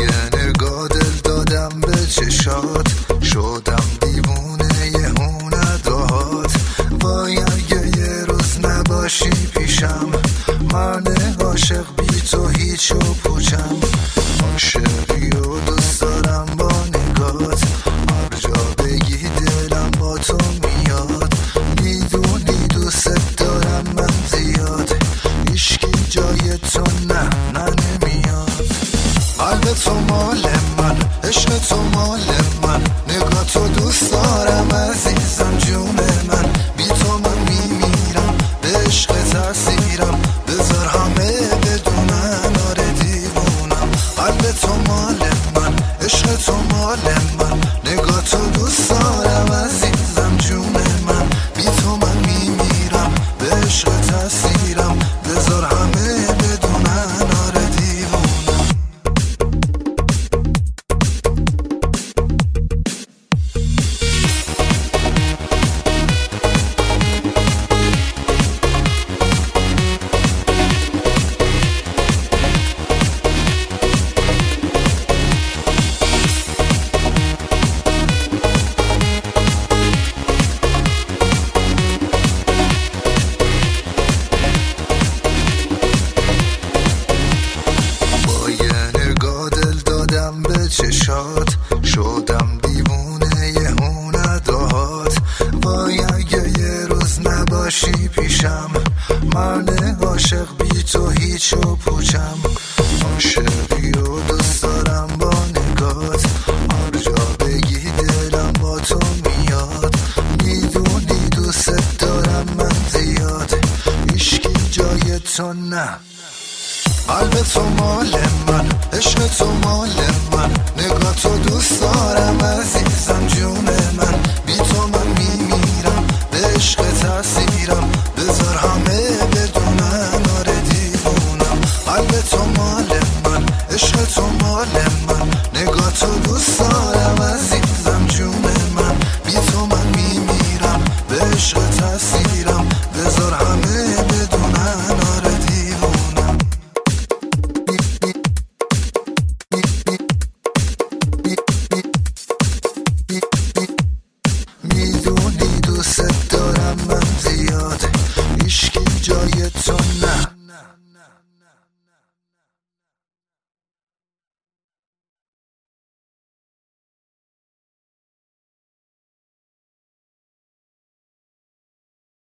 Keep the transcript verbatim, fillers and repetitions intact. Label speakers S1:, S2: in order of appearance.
S1: یه نگاه دل دادم به چشات، شدم دیوونه یهو نداهات. وای اگه یه روز نباشی پیشم، من عاشق بی تو هیچ و پوچم. عاشقی و دوست دارم با نگات، هر جا بگی دلم با تو میاد. میدونی دوست دارم من زیاد، هیچکی جای تو نه نه نمیاد. قلب تو مال من، عشق تو مال من، نگاه تو دوست دارم عزیزم جون من. بی تو من میمیرم، به عشق تأثیرم، بذار همه بدونن آره دیوونم. قلب تو مال من، عشق تو مال من، نگاه تو دوست دارم عزیزم جون من. بی تو من میمیرم، به عشق تأثیرم، بذار همه بدونن آره دیوونم. چشات شدم دیوونه یهو نداهات. وای اگه یه روز نباشی پیشم، من عاشق بی تو هیچ و پوچم. عاشقی و دوست دارم با نگات، هر جا بگی دلم با تو میاد. میدونی دوست دارم من زیاد، هیچکی جای تو نه. قلب تو مال من، عشق تو مال من، نگاه تو دوست دارم عزیزم جون من. بی تو من میمیرم، به عشق تأثیرم، بذار همه بدونن آره دیوونم. قلب تو مال من، عشق تو مال من، نگاه تو دوست دارم عزیزم جون من. بی تو من میمیرم، به عشق تأثیرم، بذار همه بدونن آره دیوونم. میدونی دوست دارم من زیاد، هیچکی جای تو نه.